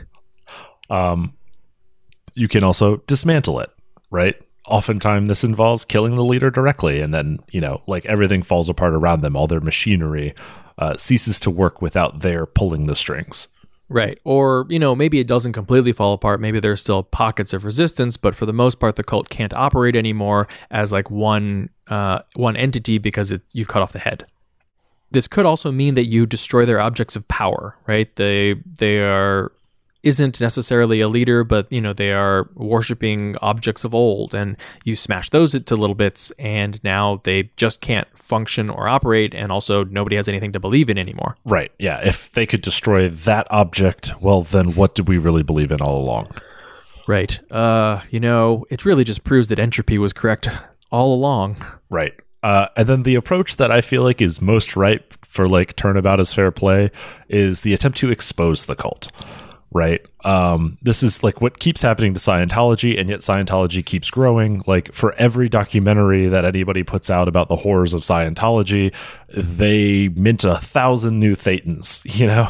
You can also dismantle it, right? Oftentimes this involves killing the leader directly, and then, everything falls apart around them. All their machinery ceases to work without their pulling the strings. Right. Or, maybe it doesn't completely fall apart. Maybe there's still pockets of resistance, but for the most part, the cult can't operate anymore as like one entity because you've cut off the head. This could also mean that you destroy their objects of power, right? They isn't necessarily a leader, but they are worshiping objects of old, and you smash those into little bits, and now they just can't function or operate, and also nobody has anything to believe in anymore. Right. Yeah. If they could destroy that object, well, then what did we really believe in all along? Right. It really just proves that entropy was correct all along. Right. And then the approach that I feel like is most ripe for like turnabout as fair play is the attempt to expose the cult. Right. This is like what keeps happening to Scientology, and yet Scientology keeps growing. Like for every documentary that anybody puts out about the horrors of Scientology, they mint 1,000 new thetans,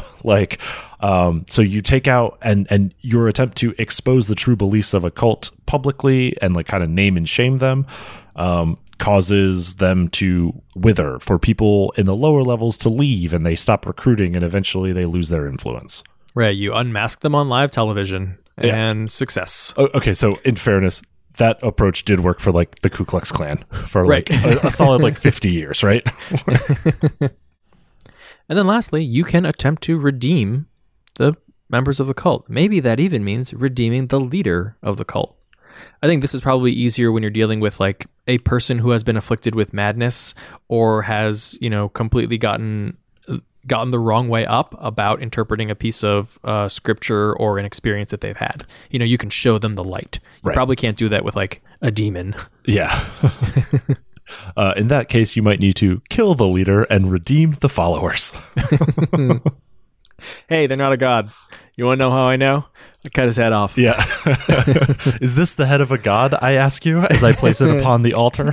so you take out and your attempt to expose the true beliefs of a cult publicly and like kind of name and shame them, causes them to wither, for people in the lower levels to leave, and they stop recruiting, and eventually they lose their influence. Right, you unmask them on live television, and success. Okay, so in fairness, that approach did work for like the Ku Klux Klan for like a solid like 50 years, right? And then lastly, you can attempt to redeem the members of the cult. Maybe that even means redeeming the leader of the cult. I think this is probably easier when you're dealing with like a person who has been afflicted with madness or has, completely gotten the wrong way up about interpreting a piece of scripture or an experience that they've had. You can show them the light. You probably can't do that with like a demon. Yeah. In that case, you might need to kill the leader and redeem the followers. Hey, they're not a god. You want to know how I know? I cut his head off. Yeah. Is this the head of a god, I ask you, as I place it upon the altar?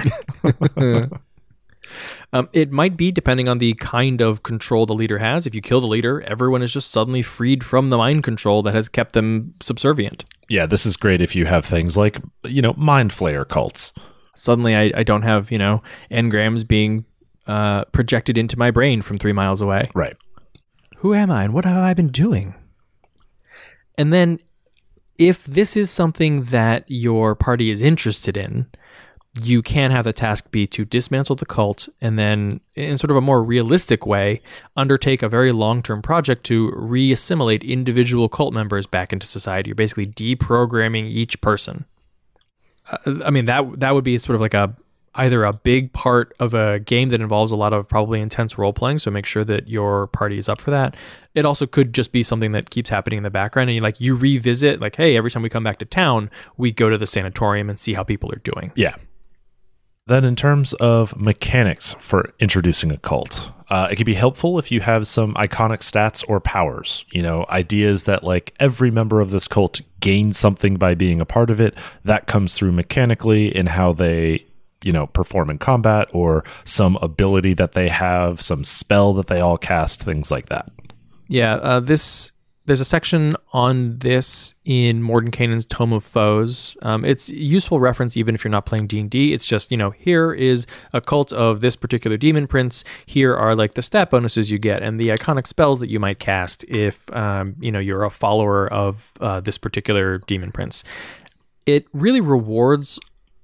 It might be, depending on the kind of control the leader has. If you kill the leader, everyone is just suddenly freed from the mind control that has kept them subservient. Yeah, this is great if you have things like, mind flayer cults. Suddenly I don't have, engrams being projected into my brain from 3 miles away. Right. Who am I and what have I been doing? And then if this is something that your party is interested in, you can have the task be to dismantle the cult and then, in sort of a more realistic way, undertake a very long-term project to re-assimilate individual cult members back into society. You're basically deprogramming each person. That would be sort of like either a big part of a game that involves a lot of probably intense role-playing, so make sure that your party is up for that. It also could just be something that keeps happening in the background, and you revisit, like, hey, every time we come back to town, we go to the sanatorium and see how people are doing. Yeah. Then in terms of mechanics for introducing a cult, it can be helpful if you have some iconic stats or powers, ideas that like every member of this cult gains something by being a part of it. That comes through mechanically in how they, perform in combat, or some ability that they have, some spell that they all cast, things like that. Yeah, there's a section on this in Mordenkainen's Tome of Foes. It's a useful reference even if you're not playing D&D. It's just, here is a cult of this particular demon prince. Here are like the stat bonuses you get and the iconic spells that you might cast if, you're a follower of this particular demon prince. It really rewards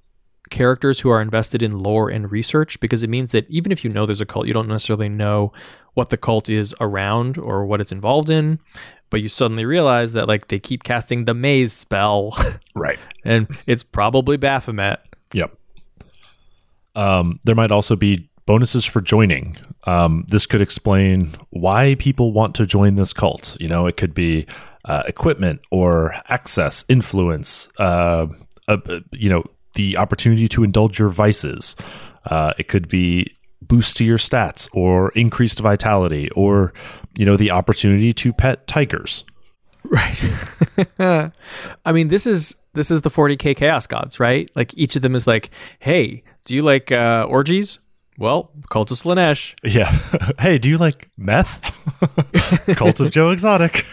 characters who are invested in lore and research, because it means that even if you know there's a cult, you don't necessarily know what the cult is around or what it's involved in, but you suddenly realize that like they keep casting the maze spell. Right. And it's probably Baphomet. Yep. There might also be bonuses for joining. This could explain why people want to join this cult. You know, it could be equipment or access, influence, the opportunity to indulge your vices. It could be boost to your stats or increased vitality or, the opportunity to pet tigers. Right. I mean, this is the 40k Chaos Gods, right? Like each of them is like, hey, do you like orgies? Well, Cult of Slaanesh. Yeah. Hey, do you like meth? Cult of Joe Exotic.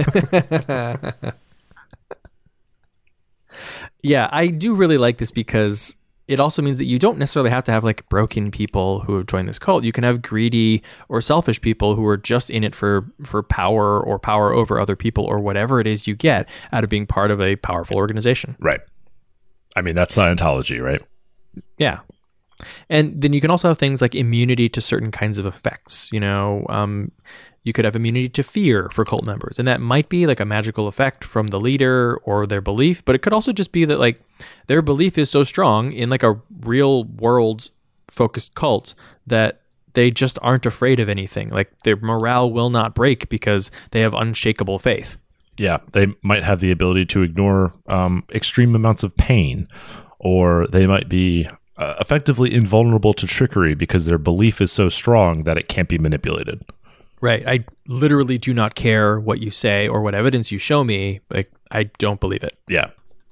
Yeah, I do really like this because it also means that you don't necessarily have to have like broken people who have joined this cult. You can have greedy or selfish people who are just in it for power or power over other people or whatever it is you get out of being part of a powerful organization. Right. I mean, that's Scientology, right? Yeah. And then you can also have things like immunity to certain kinds of effects. You could have immunity to fear for cult members, and that might be like a magical effect from the leader or their belief, but it could also just be that like their belief is so strong in like a real world focused cult that they just aren't afraid of anything. Like their morale will not break because they have unshakable faith. Yeah, they might have the ability to ignore extreme amounts of pain, or they might be effectively invulnerable to trickery because their belief is so strong that it can't be manipulated. Right. I literally do not care what you say or what evidence you show me. Like, I don't believe it. Yeah.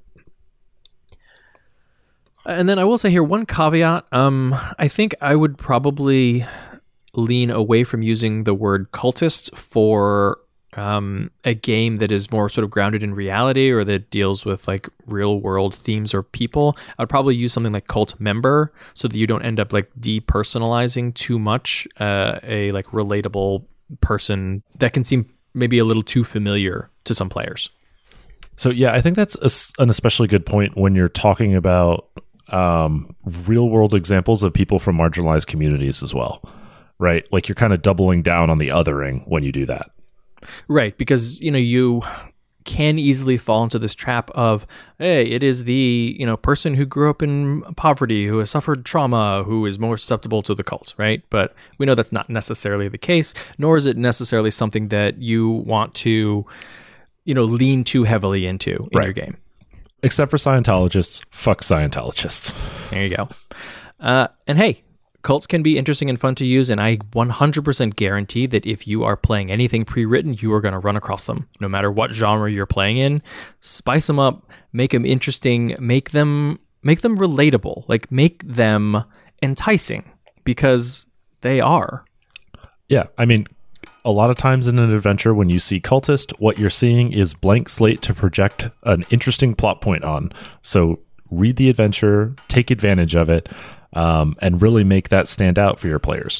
And then I will say here one caveat. I think I would probably lean away from using the word cultist for a game that is more sort of grounded in reality or that deals with like real world themes or people. I'd probably use something like cult member so that you don't end up like depersonalizing too much a like relatable person that can seem maybe a little too familiar to some players. So yeah, I think that's an especially good point when you're talking about real world examples of people from marginalized communities as well, right? Like you're kind of doubling down on the othering when you do that. Right, because you can easily fall into this trap of, hey, it is the person who grew up in poverty, who has suffered trauma, who is more susceptible to the cult, right? But we know that's not necessarily the case, nor is it necessarily something that you want to, lean too heavily into in your game. Except for Scientologists. Fuck Scientologists. There you go. And hey, cults can be interesting and fun to use, and I 100% guarantee that if you are playing anything pre-written, you are going to run across them. No matter what genre you're playing in, spice them up, make them interesting, make them relatable, like make them enticing, because they are. Yeah, I mean, a lot of times in an adventure, when you see cultist, what you're seeing is blank slate to project an interesting plot point on. So read the adventure, take advantage of it, and really make that stand out for your players.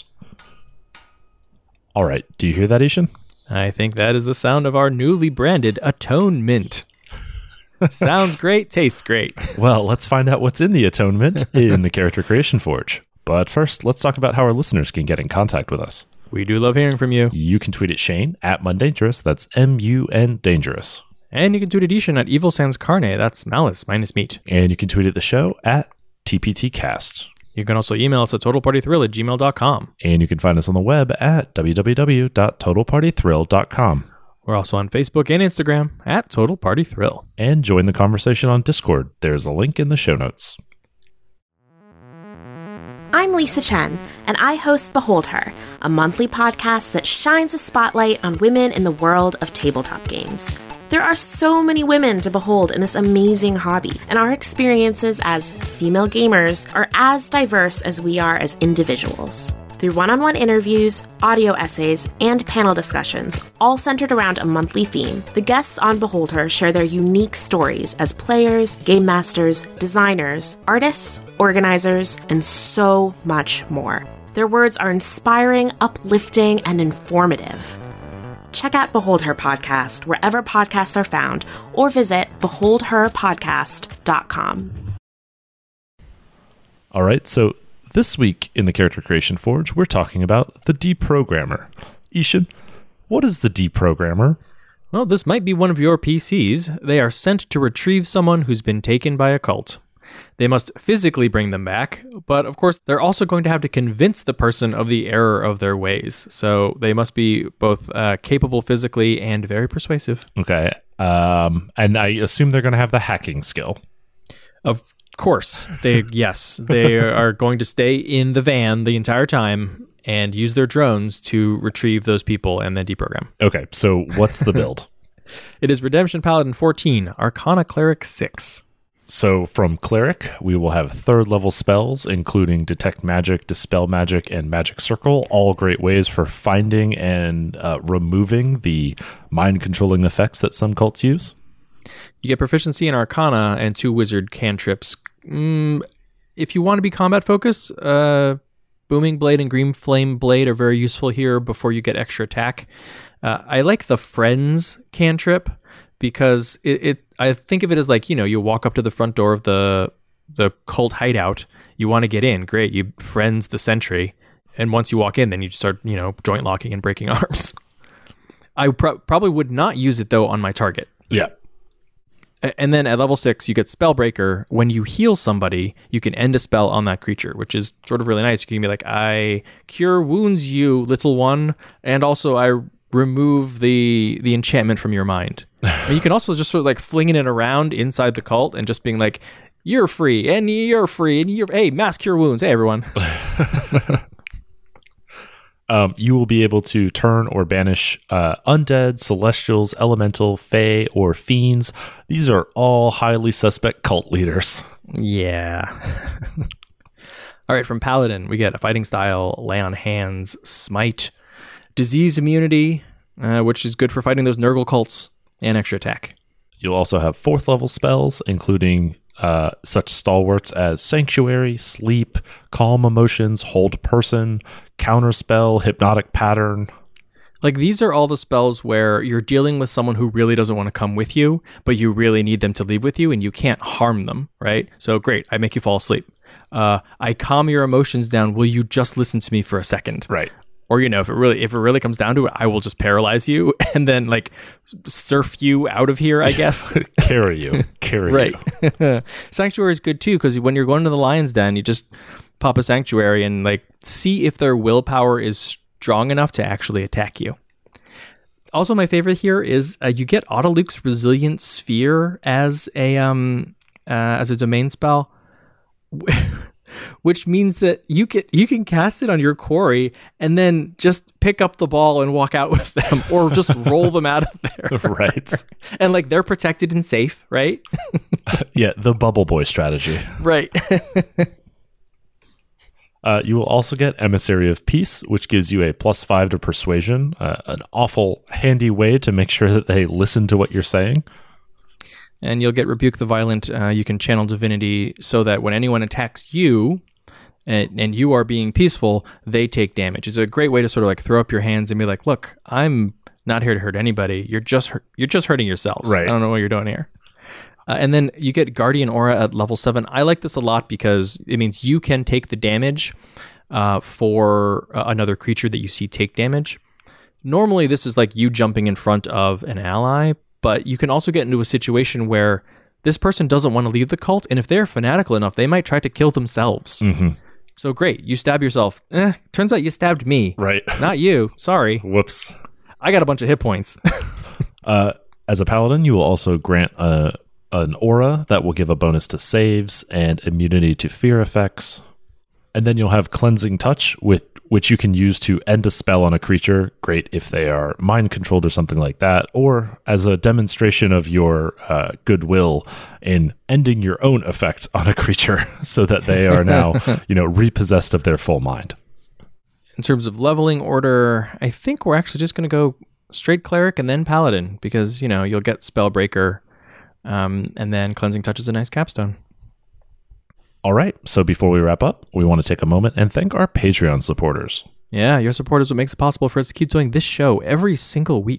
All right. Do you hear that, Ishan? I think that is the sound of our newly branded Atonement. Sounds great, tastes great. Well, let's find out what's in the Atonement in the Character Creation Forge. But first, let's talk about how our listeners can get in contact with us. We do love hearing from you. You can tweet at Shane at Mundangerous. That's MUN Dangerous. And you can tweet at Ishan at Evil Sans Carne. That's malice minus meat. And you can tweet at the show at TPTcast. You can also email us at totalpartythrill@gmail.com. And you can find us on the web at www.totalpartythrill.com. We're also on Facebook and Instagram at Total Party Thrill. And join the conversation on Discord. There's a link in the show notes. I'm Lisa Chen, and I host Behold Her, a monthly podcast that shines a spotlight on women in the world of tabletop games. There are so many women to behold in this amazing hobby, and our experiences as female gamers are as diverse as we are as individuals. Through one-on-one interviews, audio essays, and panel discussions, all centered around a monthly theme, the guests on Behold Her share their unique stories as players, game masters, designers, artists, organizers, and so much more. Their words are inspiring, uplifting, and informative. Check out Behold Her Podcast wherever podcasts are found, or visit beholdherpodcast.com. All right, so this week in the Character Creation Forge, we're talking about the deprogrammer. Ishan, what is the deprogrammer? Well, this might be one of your PCs. They are sent to retrieve someone who's been taken by a cult. They must physically bring them back, but of course, they're also going to have to convince the person of the error of their ways. So they must be both capable physically and very persuasive. Okay, and I assume they're going to have the hacking skill. Of course, they are going to stay in the van the entire time and use their drones to retrieve those people and then deprogram. Okay, so what's the build? It is Redemption Paladin 14, Arcana Cleric 6. So from Cleric, we will have 3rd level spells, including Detect Magic, Dispel Magic, and Magic Circle, all great ways for finding and removing the mind-controlling effects that some cults use. You get proficiency in Arcana and 2 wizard cantrips. If you want to be combat-focused, Booming Blade and Green Flame Blade are very useful here before you get extra attack. I like the Friends cantrip, because I think of it as like, you walk up to the front door of the cult hideout, you want to get in, great, you friends the sentry, and once you walk in, then you start, joint locking and breaking arms. I probably would not use it, though, on my target. Yeah. And then at level 6, you get Spellbreaker. When you heal somebody, you can end a spell on that creature, which is sort of really nice. You can be like, I cure wounds you, little one, and also I remove the enchantment from your mind. And you can also just sort of like flinging it around inside the cult and just being like, you're free, and you're free, and hey, mass cure wounds, hey everyone. You will be able to turn or banish undead, celestials, elemental, fae, or fiends. These are all highly suspect cult leaders. Yeah. All right, from Paladin, we get a fighting style, lay on hands, smite, disease immunity, which is good for fighting those Nurgle cults, and extra attack. You'll also have 4th level spells, including such stalwarts as Sanctuary, Sleep, Calm Emotions, Hold Person, Counterspell, Hypnotic Pattern. Like, these are all the spells where you're dealing with someone who really doesn't want to come with you, but you really need them to leave with you, and you can't harm them, right? So great, I make you fall asleep. I calm your emotions down. Will you just listen to me for a second? Right. Or, if it really comes down to it, I will just paralyze you and then like surf you out of here, I guess. Carry you. Right. Sanctuary is good too, because when you're going to the Lion's Den, you just pop a Sanctuary and like see if their willpower is strong enough to actually attack you. Also, my favorite here is you get Autoluke's Resilient Sphere as a domain spell. Which means that you can cast it on your quarry and then just pick up the ball and walk out with them, or just roll them out of there. Right. And like they're protected and safe, right? Yeah, the Bubble Boy strategy. Right. You will also get Emissary of Peace, which gives you a +5 to persuasion, an awful handy way to make sure that they listen to what you're saying. And you'll get Rebuke the Violent. You can channel divinity so that when anyone attacks you and you are being peaceful, they take damage. It's a great way to sort of like throw up your hands and be like, look, I'm not here to hurt anybody. You're just hurting yourselves. Right. I don't know what you're doing here. And then you get Guardian Aura at level 7. I like this a lot because it means you can take the damage for another creature that you see take damage. Normally, this is like you jumping in front of an ally, but you can also get into a situation where this person doesn't want to leave the cult, and if they're fanatical enough, they might try to kill themselves. Mm-hmm. So great, you stab yourself. Turns out you stabbed me. Right. Not you. Sorry. Whoops. I got a bunch of hit points. As a paladin, you will also grant an aura that will give a bonus to saves and immunity to fear effects. And then you'll have Cleansing Touch, which you can use to end a spell on a creature. Great if they are mind controlled or something like that, or as a demonstration of your goodwill in ending your own effect on a creature so that they are now, repossessed of their full mind. In terms of leveling order, I think we're actually just going to go straight Cleric and then Paladin, because, you'll get Spellbreaker, and then Cleansing Touch is a nice capstone. All right, so before we wrap up, we want to take a moment and thank our Patreon supporters. Yeah, your support is what makes it possible for us to keep doing this show every single week.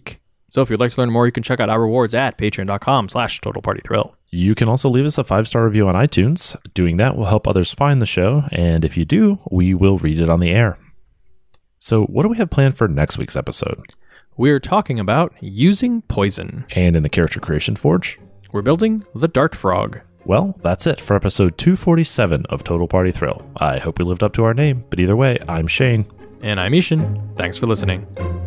So if you'd like to learn more, you can check out our rewards at patreon.com/TotalPartyThrill. You can also leave us a 5-star review on iTunes. Doing that will help others find the show, and if you do, we will read it on the air. So what do we have planned for next week's episode? We're talking about using poison. And in the Character Creation Forge? We're building the Dart Frog. Well, that's it for episode 247 of Total Party Thrill. I hope we lived up to our name, but either way, I'm Shane. And I'm Ishan. Thanks for listening.